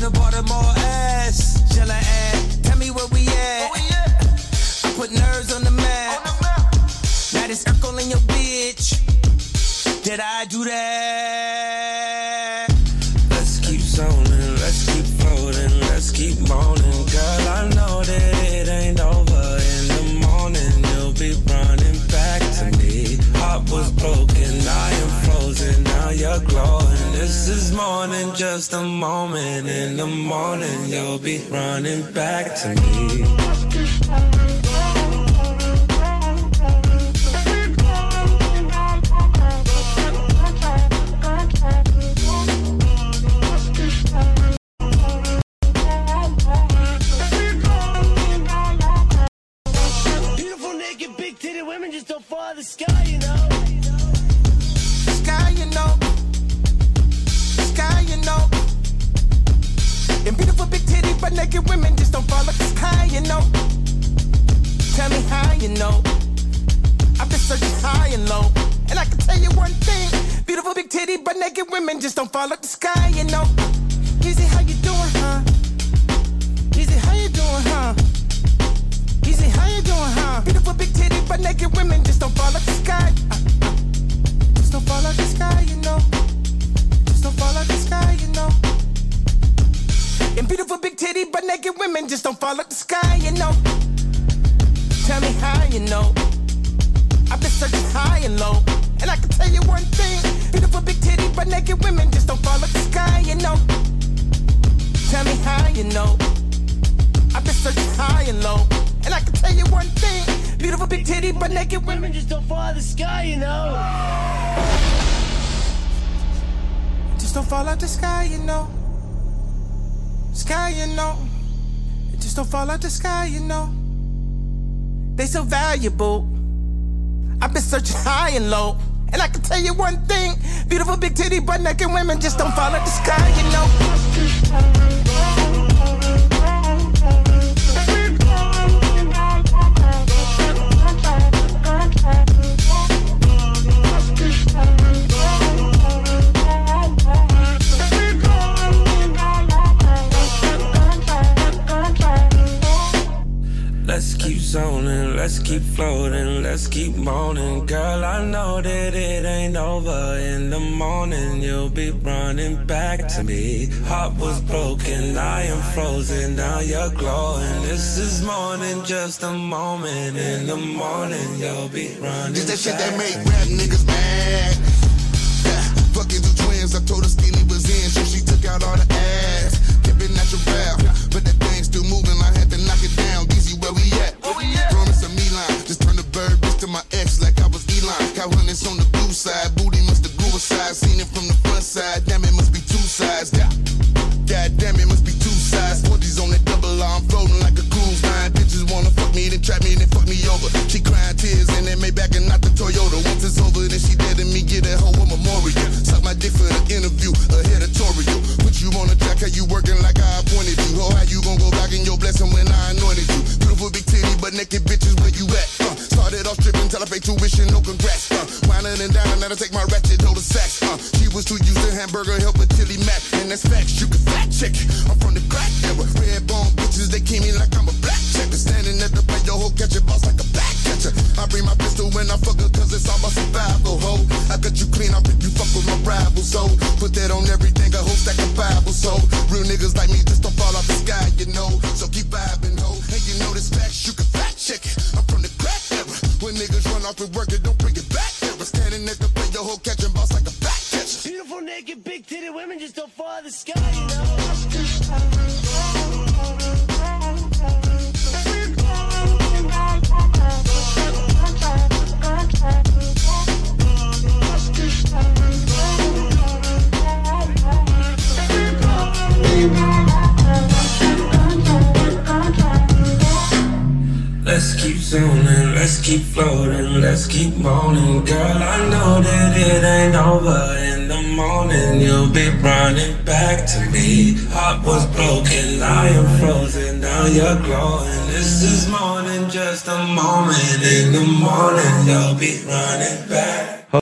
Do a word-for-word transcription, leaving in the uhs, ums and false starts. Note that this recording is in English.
should've bought her more ass. Shall I add? Tell me where we at. I put nerves on the map. Now this Urkel in your bitch. Did I do that? Let's keep zoning, let's keep floating, let's keep moaning. Girl, I know that it ain't over. In the morning, you'll be running back to me. Heart was broken, I am frozen, now you're glowing. This is more than just a moment. In the morning, you'll be running back to me. Women just don't fall out of the sky, you know. Sky, you know. Sky, you know. And beautiful big titty but naked women just don't fall out the sky, you know. Tell me how you know. I've been searching high and low, and I can tell you one thing. Beautiful big titty but naked women just don't fall out the sky, you know. Easy, how you doing, huh? Easy, how you doing, huh? Easy, how you doing, huh? Beautiful big titty but naked women just don't fall out the sky. Uh, uh. Just don't fall out the sky, you know. Just don't fall out the sky, you know. And beautiful big titty but naked women just don't fall out the sky, you know. Tell me how you know. I've been searching high and low, and I can tell you one thing. Beautiful big titty but naked women just don't fall out the sky, you know. Tell me how you know. I've been searching high and low, and I can tell you one thing. Beautiful big titty but naked women just don't fall out of the sky, you know. Just don't fall out the sky, you know. Sky, you know. Just don't fall out the sky, you know. They so valuable. I've been searching high and low, and I can tell you one thing. Beautiful big titty but naked women just don't fall out the sky, you know. Let's keep zoning, let's keep floating, let's keep moaning. Girl, I know that it ain't over. In the morning, you'll be running back to me. Heart was broken, I am frozen, now you're glowing. This is more than just a moment. In the morning, you'll be running This that shit back that make rap niggas mad. Yeah, fucking two twins, I told her skinny was in, so she took out all the ass. Kept it natural, but that thing still moving, I had to knock it down. Easy, where we at? Promise a me line, just turn the bird bitch to my ex like I was Elon. Cow hunters on the blue side, booty must have grew aside. Seen it from the front side, damn it must be two sides. Yeah. God damn it must be two sides. forties on that double R, I'm floating like a cruise line. Bitches wanna fuck me, then trap me, then fuck me over. She crying tears in that Maybach and not the Toyota. Once it's over, then she dead to me, get that hoe a memorial. Suck my dick for the interview, a editorial. Put you on the track, how you working like I appointed you. Oh, how you gon' go back in your blessing when I anointed you? Beautiful big titty, but naked bitches, where you at? Uh, started off stripping till I paid tuition, no congrats. Uh, whining and down, now I take my ratchet, hold the sacks. Uh, she was too used to hamburger helper till he Mac, and that's facts, you can fact check. I'm from the crack era, red bone bitches, they keep me like I'm a black checker. Standing at the plate, your hoe catch a boss like a back catcher. I bring my pistol when I fuck her, cause it's all about survival, ho. I cut you clean, I'll pick you fuck with my rival, so put that on everything, a whole stack of Bible, so real niggas like me just don't fall off the sky, you know. So keep vibing, ho, and you know this facts, you can fact check it. I'm from the crack era, when niggas run off and work it, don't bring it back era. Standing at the plate, your hoe catching boss like a back catcher. Beautiful naked big titted women just don't fall out of the sky, you know. Let's keep zoning, let's keep floating, let's keep moaning. Girl, I know that it ain't over. In the morning, you'll be running back to me. Heart was broken, I am frozen, now you're glowing. This is more than just a moment. In the morning, you'll be running back.